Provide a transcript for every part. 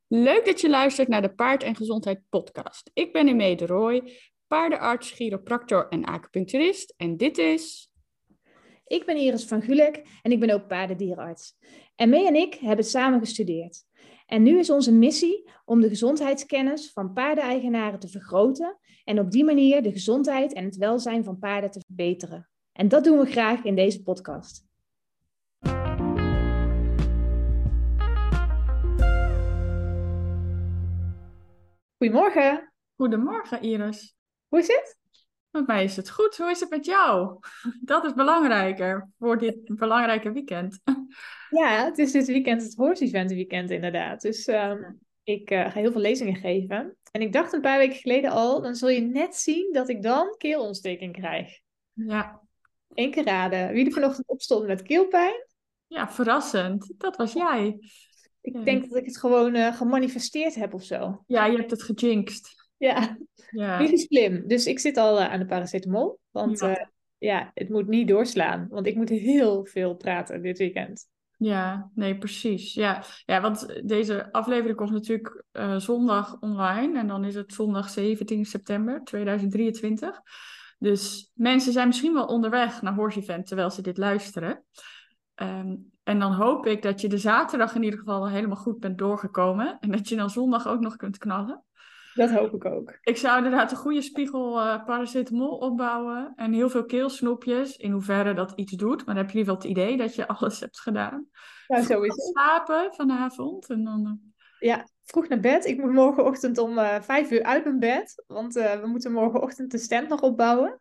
Leuk dat je luistert naar de Paard en Gezondheid podcast. Ik ben Imee de Rooij, paardenarts, chiropractor en acupuncturist. En dit is... Ik ben Iris van Gulik en ik ben ook paardendierenarts. En Mee en ik hebben samen gestudeerd. En nu is onze missie om de gezondheidskennis van paardeneigenaren te vergroten en op die manier de gezondheid en het welzijn van paarden te verbeteren. En dat doen we graag in deze podcast. Goedemorgen. Goedemorgen, Iris. Hoe is het? Met mij is het goed. Hoe is het met jou? Dat is belangrijker voor dit belangrijke weekend. Ja, het is dit weekend het Horse Event weekend inderdaad. Dus ik ga heel veel lezingen geven. En ik dacht een paar weken geleden al, dan zul je net zien dat ik dan keelontsteking krijg. Ja, Eén keer raden. Wie er vanochtend opstond met keelpijn? ja, verrassend. Dat was jij. Ik denk dat ik het gewoon gemanifesteerd heb of zo. Ja, je hebt het gejinxed. Ja, Ja, jullie slim. Dus ik zit al aan de paracetamol. Want ja. het moet niet doorslaan. Want ik moet heel veel praten dit weekend. Ja, nee, precies. Ja. Ja, want deze aflevering komt natuurlijk zondag online. En dan is het zondag 17 september 2023. Dus mensen zijn misschien wel onderweg naar Horse Event terwijl ze dit luisteren. En dan hoop ik dat je de zaterdag in ieder geval helemaal goed bent doorgekomen. En dat je dan zondag ook nog kunt knallen. Dat hoop ik ook. Ik zou inderdaad een goede spiegel paracetamol opbouwen. En heel veel keelsnoepjes. In hoeverre dat iets doet. Maar dan heb je in ieder geval het idee dat je alles hebt gedaan. Nou, Vroeg gaan sowieso. slapen vanavond. En dan, Ja, vroeg naar bed. Ik moet morgenochtend om 5 uur uit mijn bed. Want we moeten morgenochtend de stand nog opbouwen.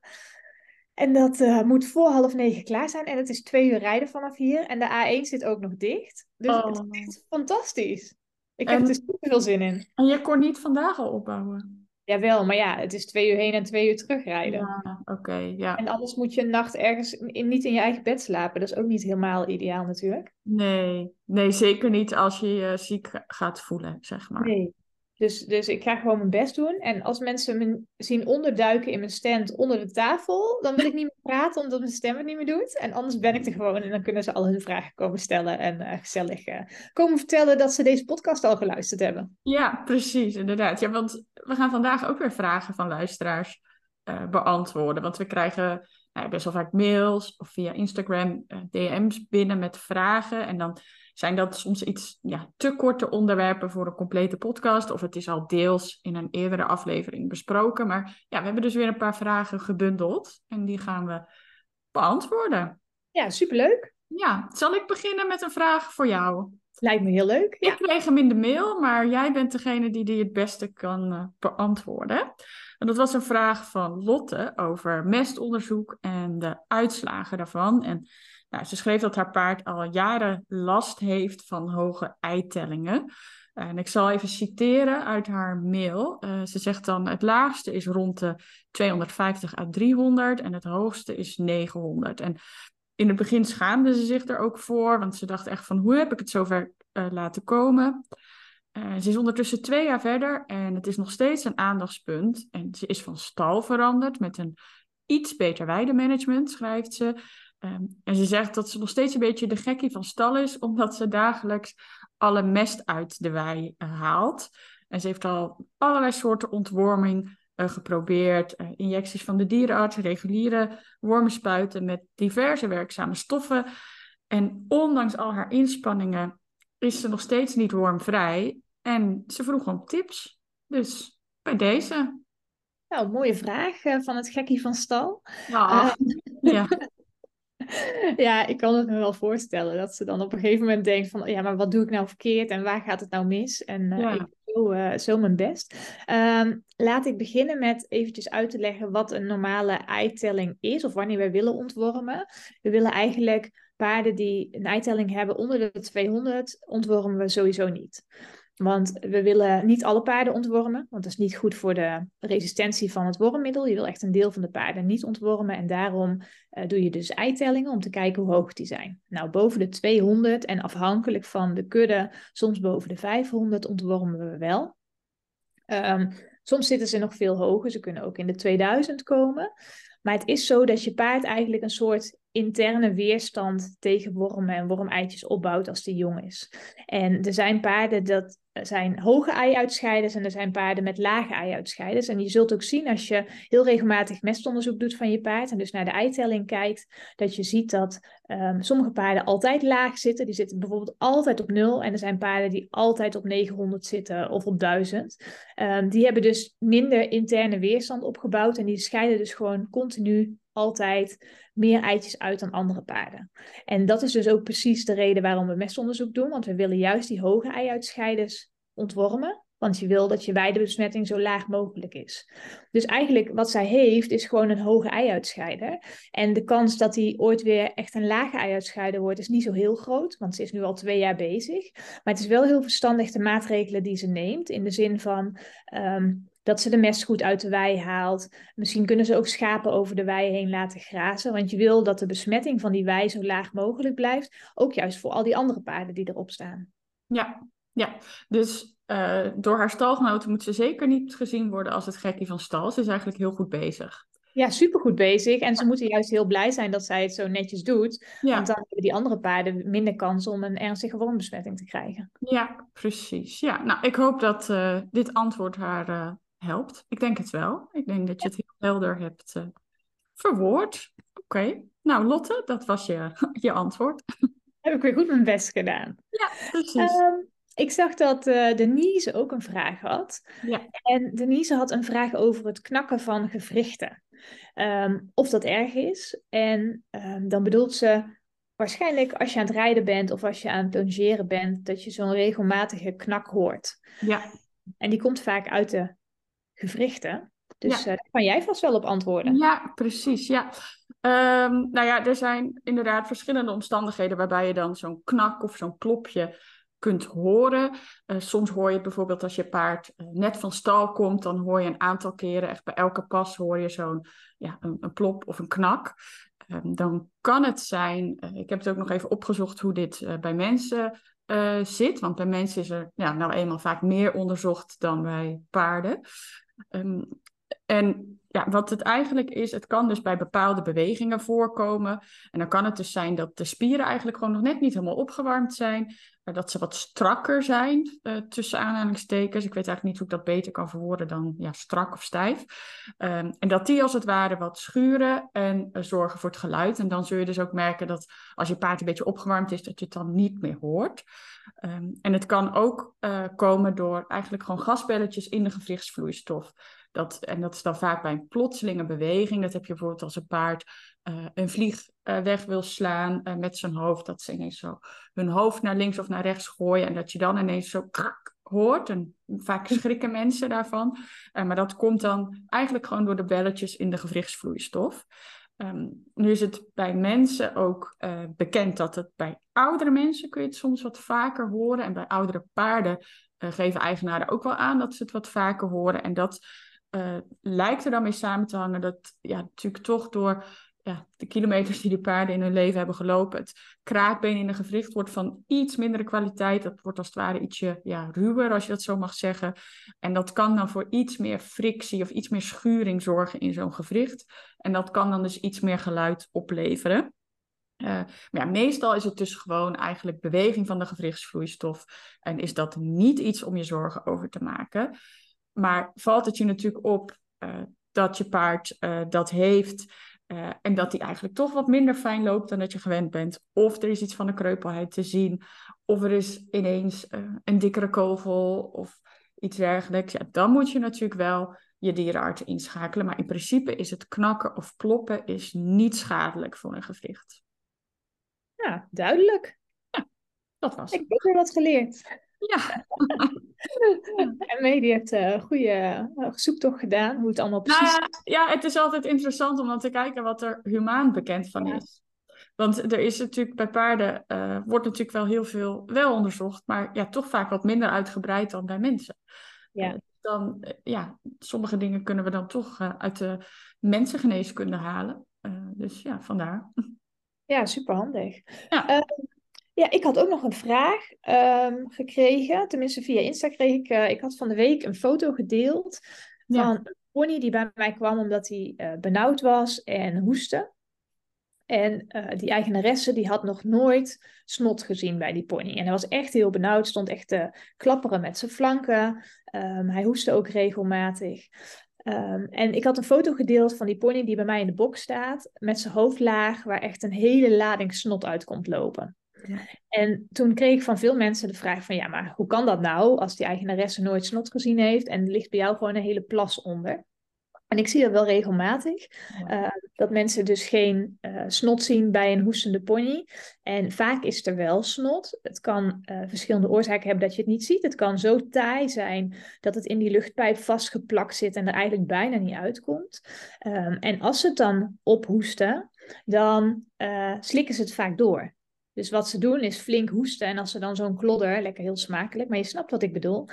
En dat moet voor 8:30 klaar zijn. En het is 2 uur rijden vanaf hier. En de A1 zit ook nog dicht. Dus het is oh. echt fantastisch. Ik heb er En, super veel zin in. en je kon niet vandaag al opbouwen? Jawel, maar ja, het is 2 uur heen en 2 uur terugrijden. Ja, oké, ja. En anders moet je een nacht ergens niet in je eigen bed slapen. Dat is ook niet helemaal ideaal natuurlijk. Nee, nee, zeker niet als je je ziek gaat voelen, zeg maar. Nee. Dus ik ga gewoon mijn best doen. En als mensen me zien onderduiken in mijn stand onder de tafel, dan wil ik niet meer praten omdat mijn stem het niet meer doet. En anders ben ik er gewoon en dan kunnen ze al hun vragen komen stellen en gezellig komen vertellen dat ze deze podcast al geluisterd hebben. Ja, precies, inderdaad. Ja, want we gaan vandaag ook weer vragen van luisteraars beantwoorden. Want we krijgen best wel vaak mails of via Instagram DM's binnen met vragen. En dan zijn dat soms iets te korte onderwerpen voor een complete podcast. Of het is al deels in een eerdere aflevering besproken. Maar ja, we hebben dus weer een paar vragen gebundeld. En die gaan we beantwoorden. Ja, superleuk. Ja, zal ik beginnen met een vraag voor jou? Lijkt me heel leuk. Ik Ja. kreeg hem in de mail, maar jij bent degene die het beste kan beantwoorden. En dat was een vraag van Lotte over mestonderzoek en de uitslagen daarvan. En nou, ze schreef dat haar paard al jaren last heeft van hoge eitellingen. En ik zal even citeren uit haar mail. Ze zegt dan: het laagste is rond de 250 à 300 en het hoogste is 900. En in het begin schaamde ze zich er ook voor, want ze dacht echt van: hoe heb ik het zover laten komen? Ze is ondertussen 2 jaar verder en het is nog steeds een aandachtspunt. En ze is van stal veranderd met een iets beter weidemanagement, schrijft ze. En ze zegt dat ze nog steeds een beetje de gekkie van stal is, omdat ze dagelijks alle mest uit de wei haalt. En ze heeft al allerlei soorten ontworming geprobeerd. Injecties van de dierenarts, reguliere wormspuiten met diverse werkzame stoffen. En ondanks al haar inspanningen is ze nog steeds niet wormvrij. En ze vroeg om tips. Dus bij deze. Nou, mooie vraag van het gekkie van stal. Ja, ja, Ja, ik kan het me wel voorstellen dat ze dan op een gegeven moment denkt van, ja, maar wat doe ik nou verkeerd en waar gaat het nou mis? En ik ja. doe zo mijn best. Laat ik beginnen met eventjes uit te leggen wat een normale eitelling is of wanneer wij willen ontwormen. We willen eigenlijk paarden die een eitelling hebben onder de 200 ontwormen we sowieso niet. Want we willen niet alle paarden ontwormen, want dat is niet goed voor de resistentie van het wormmiddel. Je wil echt een deel van de paarden niet ontwormen en daarom doe je dus eitellingen om te kijken hoe hoog die zijn. Nou, boven de 200 en afhankelijk van de kudde, soms boven de 500 ontwormen we wel. Soms zitten ze nog veel hoger, ze kunnen ook in de 2000 komen. Maar het is zo dat je paard eigenlijk een soort interne weerstand tegen wormen en wormeitjes opbouwt als die jong is. En er zijn paarden dat zijn hoge ei-uitscheiders en er zijn paarden met lage ei-uitscheiders. En je zult ook zien als je heel regelmatig mestonderzoek doet van je paard en dus naar de eitelling kijkt, dat je ziet dat sommige paarden altijd laag zitten. Die zitten bijvoorbeeld altijd op 0 en er zijn paarden die altijd op 900 zitten of op 1000. Die hebben dus minder interne weerstand opgebouwd en die scheiden dus gewoon continu altijd meer eitjes uit dan andere paarden. En dat is dus ook precies de reden waarom we mestonderzoek doen, want we willen juist die hoge ei-uitscheiders ontwormen, want je wil dat je weidebesmetting zo laag mogelijk is. Dus eigenlijk wat zij heeft is gewoon een hoge ei-uitscheider. En de kans dat die ooit weer echt een lage ei-uitscheider wordt is niet zo heel groot, want ze is nu al 2 jaar bezig. Maar het is wel heel verstandig de maatregelen die ze neemt, in de zin van dat ze de mest goed uit de wei haalt. Misschien kunnen ze ook schapen over de wei heen laten grazen, want je wil dat de besmetting van die wei zo laag mogelijk blijft, ook juist voor al die andere paarden die erop staan. Ja. Dus door haar stalgenoten moet ze zeker niet gezien worden als het gekkie van stal. Ze is eigenlijk heel goed bezig. Ja, supergoed bezig. En ze moeten juist heel blij zijn dat zij het zo netjes doet. Ja. Want dan hebben die andere paarden minder kans om een ernstige wormbesmetting te krijgen. Ja, precies. Ja, nou, ik hoop dat dit antwoord haar helpt. Ik denk het wel. Ik denk dat je het heel helder hebt verwoord. Oké. Nou, Lotte, dat was je antwoord. Heb ik weer goed mijn best gedaan. Ja, precies. Ik zag dat Denise ook een vraag had. Ja. En Denise had een vraag over het knakken van gewrichten. Of dat erg is. En dan bedoelt ze waarschijnlijk als je aan het rijden bent of als je aan het longeren bent, dat je zo'n regelmatige knak hoort. Ja. En die komt vaak uit de gewrichten. Dus Ja. daar kan jij vast wel op antwoorden. Ja, precies. Ja. Nou ja, er zijn inderdaad verschillende omstandigheden waarbij je dan zo'n knak of zo'n klopje kunt horen. Soms hoor je het bijvoorbeeld als je paard net van stal komt, dan hoor je een aantal keren, echt bij elke pas hoor je zo'n een plop of een knak. Dan kan het zijn, ik heb het ook nog even opgezocht hoe dit bij mensen zit, want bij mensen is er nou eenmaal vaak meer onderzocht dan bij paarden. En wat het eigenlijk is, het kan dus bij bepaalde bewegingen voorkomen. En dan kan het dus zijn dat de spieren eigenlijk gewoon nog net niet helemaal opgewarmd zijn. Dat ze wat strakker zijn, tussen aanhalingstekens. Ik weet eigenlijk niet hoe ik dat beter kan verwoorden dan strak of stijf. En dat die als het ware wat schuren en zorgen voor het geluid. En dan zul je dus ook merken dat als je paard een beetje opgewarmd is, dat je het dan niet meer hoort. En het kan ook komen door eigenlijk gewoon gasbelletjes in de gewrichtsvloeistof. Dat is dan vaak bij een plotselinge beweging. Dat heb je bijvoorbeeld als een paard een vlieg weg wil slaan met zijn hoofd. Dat ze ineens zo hun hoofd naar links of naar rechts gooien. En dat je dan ineens zo krak hoort. En vaak schrikken mensen daarvan. Maar dat komt dan eigenlijk gewoon door de belletjes in de gewrichtsvloeistof. Nu is het bij mensen ook bekend dat het bij oudere mensen kun je het soms wat vaker horen. En bij oudere paarden geven eigenaren ook wel aan dat ze het wat vaker horen. En dat lijkt er dan mee samen te hangen dat natuurlijk toch door de kilometers die paarden in hun leven hebben gelopen, het kraakbeen in een gewricht wordt van iets mindere kwaliteit. Dat wordt als het ware ietsje ruwer, als je dat zo mag zeggen. En dat kan dan voor iets meer frictie of iets meer schuring zorgen in zo'n gewricht. En dat kan dan dus iets meer geluid opleveren. Maar meestal is het dus gewoon eigenlijk beweging van de gewrichtsvloeistof. En is dat niet iets om je zorgen over te maken. Maar valt het je natuurlijk op dat je paard dat heeft en dat hij eigenlijk toch wat minder fijn loopt dan dat je gewend bent. Of er is iets van de kreupelheid te zien. Of er is ineens een dikkere kogel of iets dergelijks. Ja, dan moet je natuurlijk wel je dierenarts inschakelen. Maar in principe is het knakken of ploppen is niet schadelijk voor een gewricht. Ja, duidelijk. Ja, dat was het. Ik heb weer wat geleerd. Ja. En mee, die heeft een goede zoektocht gedaan, hoe het allemaal precies... Ja, het is altijd interessant om dan te kijken wat er humaan bekend van is. Want er is natuurlijk bij paarden, wordt natuurlijk wel heel veel wel onderzocht, maar toch vaak wat minder uitgebreid dan bij mensen. Sommige dingen kunnen we dan toch uit de mensengeneeskunde halen. Dus vandaar. Ja, superhandig. Ja. Ik had ook nog een vraag gekregen. Tenminste, via Insta kreeg ik had van de week een foto gedeeld van een pony die bij mij kwam omdat hij benauwd was en hoestte. En die eigenaresse die had nog nooit snot gezien bij die pony. En hij was echt heel benauwd, stond echt te klapperen met zijn flanken. Hij hoestte ook regelmatig. En ik had een foto gedeeld van die pony die bij mij in de box staat, met zijn hoofd laag, waar echt een hele lading snot uit komt lopen. Ja. En toen kreeg ik van veel mensen de vraag van, ja, maar hoe kan dat nou als die eigenaresse nooit snot gezien heeft en er ligt bij jou gewoon een hele plas onder? En ik zie dat wel regelmatig, dat mensen dus geen snot zien bij een hoestende pony. En vaak is er wel snot. Het kan verschillende oorzaken hebben dat je het niet ziet. Het kan zo taai zijn dat het in die luchtpijp vastgeplakt zit en er eigenlijk bijna niet uitkomt. En als ze het dan ophoesten, dan slikken ze het vaak door. Dus wat ze doen is flink hoesten. En als ze dan zo'n klodder, lekker heel smakelijk, maar je snapt wat ik bedoel,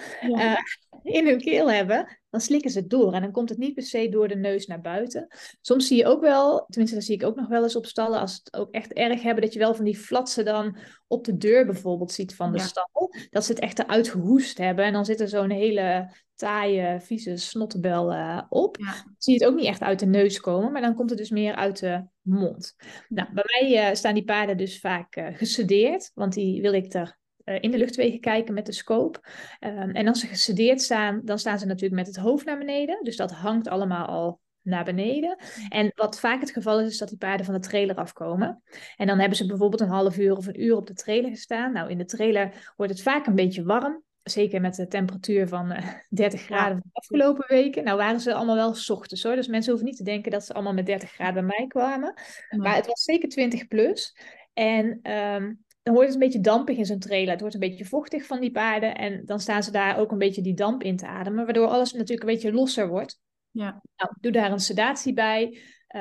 in hun keel hebben, dan slikken ze het door. En dan komt het niet per se door de neus naar buiten. Soms zie je ook wel, tenminste dat zie ik ook nog wel eens op stallen, als het ook echt erg hebben, dat je wel van die flatsen dan op de deur bijvoorbeeld ziet van de stal. Dat ze het echt eruit gehoest hebben. En dan zit er zo'n hele taaie, vieze snottebel op. Ja. Zie je het ook niet echt uit de neus komen, maar dan komt het dus meer uit de mond. Nou, bij mij staan die paarden dus vaak gesedeerd, want die wil ik er in de luchtwegen kijken met de scope. En als ze gesedeerd staan, dan staan ze natuurlijk met het hoofd naar beneden. Dus dat hangt allemaal al naar beneden. En wat vaak het geval is dat die paarden van de trailer afkomen. En dan hebben ze bijvoorbeeld een half uur of een uur op de trailer gestaan. Nou, in de trailer wordt het vaak een beetje warm. Zeker met de temperatuur van 30 graden van de afgelopen weken. Nou waren ze allemaal wel 's ochtends hoor. Dus mensen hoeven niet te denken dat ze allemaal met 30 graden bij mij kwamen. Nee. Maar het was zeker 20 plus. En dan wordt het een beetje dampig in zo'n trailer. Het wordt een beetje vochtig van die paarden. En dan staan ze daar ook een beetje die damp in te ademen. Waardoor alles natuurlijk een beetje losser wordt. Ja. Nou, doe daar een sedatie bij.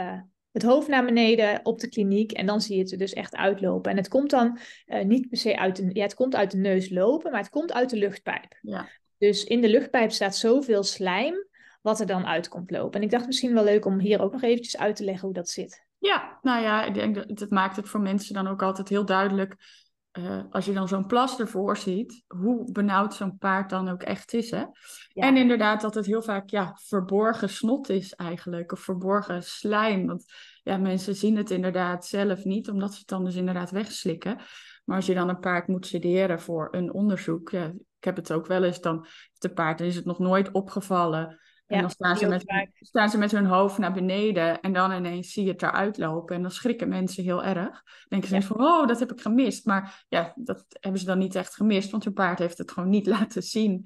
Het hoofd naar beneden op de kliniek. En dan zie je het er dus echt uitlopen. En het komt dan niet per se uit de... Ja, het komt uit de neus lopen. Maar het komt uit de luchtpijp. Ja. Dus in de luchtpijp staat zoveel slijm wat er dan uit komt lopen. En ik dacht misschien wel leuk om hier ook nog eventjes uit te leggen hoe dat zit. Ja, nou ja, ik denk dat het maakt het voor mensen dan ook altijd heel duidelijk, als je dan zo'n plas ervoor ziet, hoe benauwd zo'n paard dan ook echt is, hè? Ja. En inderdaad dat het heel vaak verborgen snot is eigenlijk, of verborgen slijm. Want ja, mensen zien het inderdaad zelf niet, omdat ze het dan dus inderdaad wegslikken. Maar als je dan een paard moet sederen voor een onderzoek, ja, ik heb het ook wel eens, dan is het nog nooit opgevallen. En dan staan ze met hun hoofd naar beneden en dan ineens zie je het eruit lopen. En dan schrikken mensen heel erg. Denken ze van, oh, dat heb ik gemist. Maar ja, dat hebben ze dan niet echt gemist, want hun paard heeft het gewoon niet laten zien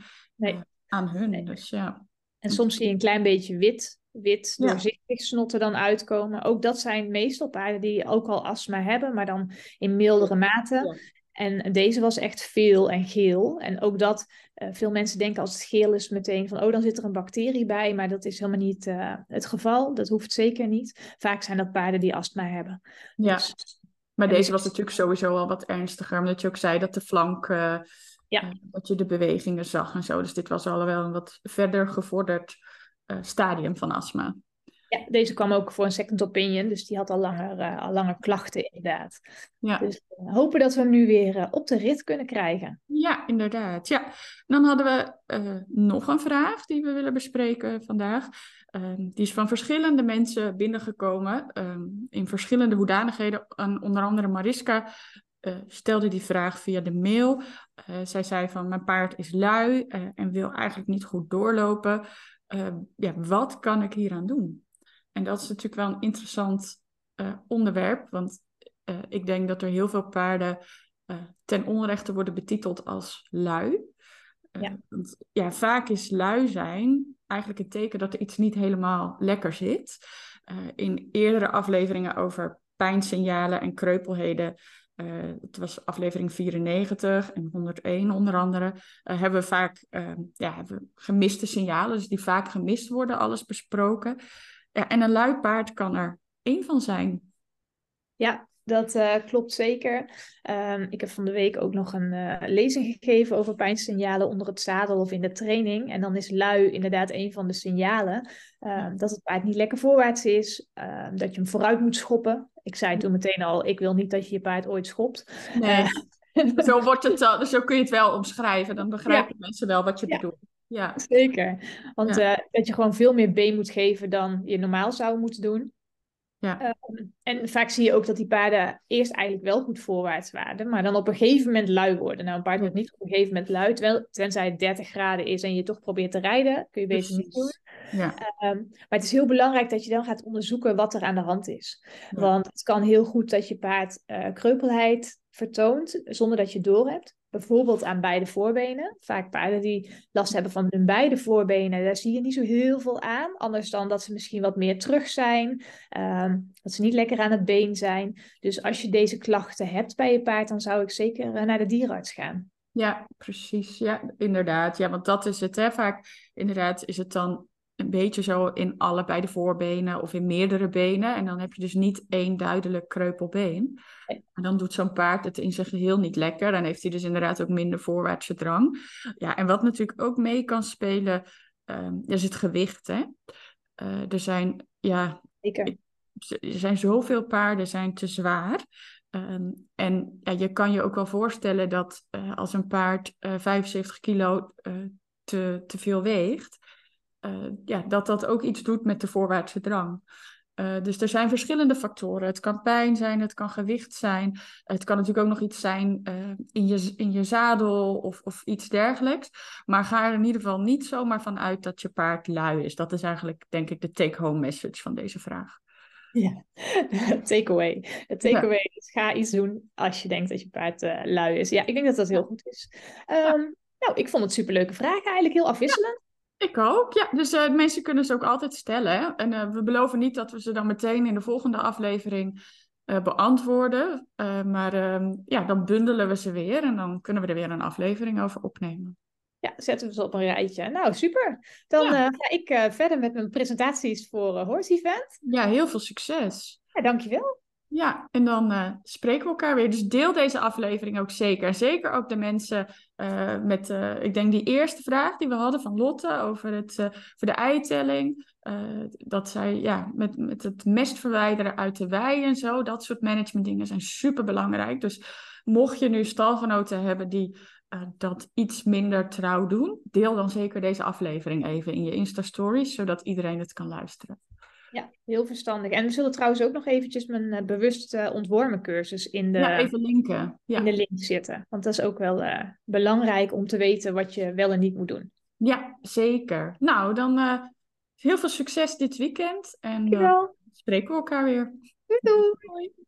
aan hun. Nee. Dus ja. En soms zie je een klein beetje wit doorzichtig snot er dan uitkomen. Ook dat zijn meestal paarden die ook al astma hebben, maar dan in mildere mate. Ja. En deze was echt veel en geel. En ook dat, veel mensen denken als het geel is meteen van, oh, dan zit er een bacterie bij. Maar dat is helemaal niet het geval. Dat hoeft zeker niet. Vaak zijn dat paarden die astma hebben. Ja, dus, maar deze was natuurlijk sowieso al wat ernstiger. Omdat je ook zei dat de flank, dat je de bewegingen zag en zo. Dus dit was al wel een wat verder gevorderd stadium van astma. Ja, deze kwam ook voor een second opinion, dus die had al langer klachten inderdaad. Ja. Dus hopen dat we hem nu weer op de rit kunnen krijgen. Ja, inderdaad. Ja. Dan hadden we nog een vraag die we willen bespreken vandaag. Die is van verschillende mensen binnengekomen in verschillende hoedanigheden. En onder andere Mariska stelde die vraag via de mail. Zij zei van, mijn paard is lui en wil eigenlijk niet goed doorlopen. Wat kan ik hieraan doen? En dat is natuurlijk wel een interessant onderwerp, want ik denk dat er heel veel paarden ten onrechte worden betiteld als lui. Want vaak is lui zijn eigenlijk het teken dat er iets niet helemaal lekker zit. In eerdere afleveringen over pijnsignalen en kreupelheden, het was aflevering 94 en 101 onder andere, hebben we vaak hebben we gemiste signalen, dus die vaak gemist worden, alles besproken. Ja, en een lui paard kan er één van zijn. Ja, dat klopt zeker. Ik heb van de week ook nog een lezing gegeven over pijnsignalen onder het zadel of in de training. En dan is lui inderdaad een van de signalen. Dat het paard niet lekker voorwaarts is. Dat je hem vooruit moet schoppen. Ik zei toen meteen al, ik wil niet dat je je paard ooit schopt. Nee, zo kun je het wel omschrijven. Dan begrijpen mensen wel wat je bedoelt. Ja, zeker. Want dat je gewoon veel meer been moet geven dan je normaal zou moeten doen. Ja, En vaak zie je ook dat die paarden eerst eigenlijk wel goed voorwaarts waren, maar dan op een gegeven moment lui worden. Nou, een paard ja, wordt niet op een gegeven moment lui, tenzij het 30 graden is en je toch probeert te rijden, kun je beter niet doen. precies. Ja, Maar het is heel belangrijk dat je dan gaat onderzoeken wat er aan de hand is. ja, Want het kan heel goed dat je paard kreupelheid vertoont zonder dat je het doorhebt. Bijvoorbeeld aan beide voorbenen. Vaak paarden die last hebben van hun beide voorbenen, daar zie je niet zo heel veel aan. Anders dan dat ze misschien wat meer terug zijn. Dat ze niet lekker aan het been zijn. Dus als je deze klachten hebt bij je paard, dan zou ik zeker naar de dierenarts gaan. ja, precies. Ja, inderdaad. Ja, want dat is het, hè. Vaak inderdaad is het dan een beetje zo in allebei de voorbenen of in meerdere benen. En dan heb je dus niet één duidelijk kreupelbeen. En dan doet zo'n paard het in zijn geheel niet lekker. Dan heeft hij dus inderdaad ook minder voorwaartse drang. Ja, en wat natuurlijk ook mee kan spelen, is het gewicht, hè. Er zijn, ja, Zeker. er zijn zoveel paarden zijn te zwaar. En ja, je kan je ook wel voorstellen dat als een paard 75 kilo te veel weegt, ja, dat dat ook iets doet met de voorwaartse drang. Dus er zijn verschillende factoren. Het kan pijn zijn, het kan gewicht zijn. Het kan natuurlijk ook nog iets zijn in je zadel of iets dergelijks. Maar ga er in ieder geval niet zomaar van uit dat je paard lui is. Dat is eigenlijk, denk ik, de take-home message van deze vraag. Ja, takeaway. De Ja, takeaway is ga iets doen als je denkt dat je paard lui is. Ja, ik denk dat dat heel ja, goed is. ja. Nou, ik vond het superleuke vragen. Eigenlijk heel afwisselend. Ik ook, ja. Dus mensen kunnen ze ook altijd stellen. Hè? En we beloven niet dat we ze dan meteen in de volgende aflevering beantwoorden. Maar ja, dan bundelen we ze weer en dan kunnen we er weer een aflevering over opnemen. Ja, zetten we ze op een rijtje. Nou, super. Dan Ja, ga ik verder met mijn presentaties voor Horse Event. ja, heel veel succes. Ja, dankjewel. Ja, en dan spreken we elkaar weer. Dus deel deze aflevering ook zeker. En zeker ook de mensen met, ik denk die eerste vraag die we hadden van Lotte over voor de eitelling. Dat zij ja, met het mest verwijderen uit de wei en zo. Dat soort managementdingen zijn super belangrijk. Dus mocht je nu stalgenoten hebben die dat iets minder trouw doen, deel dan zeker deze aflevering even in je Insta-stories, zodat iedereen het kan luisteren. Ja, heel verstandig. En we zullen trouwens ook nog eventjes mijn bewust ontwormen cursus Ja, even linken. in de Ja. link zitten. Want dat is ook wel belangrijk om te weten wat je wel en niet moet doen. Ja, zeker. Nou, dan heel veel succes dit weekend en Dankjewel. spreken we elkaar weer. Doei doei. Doei.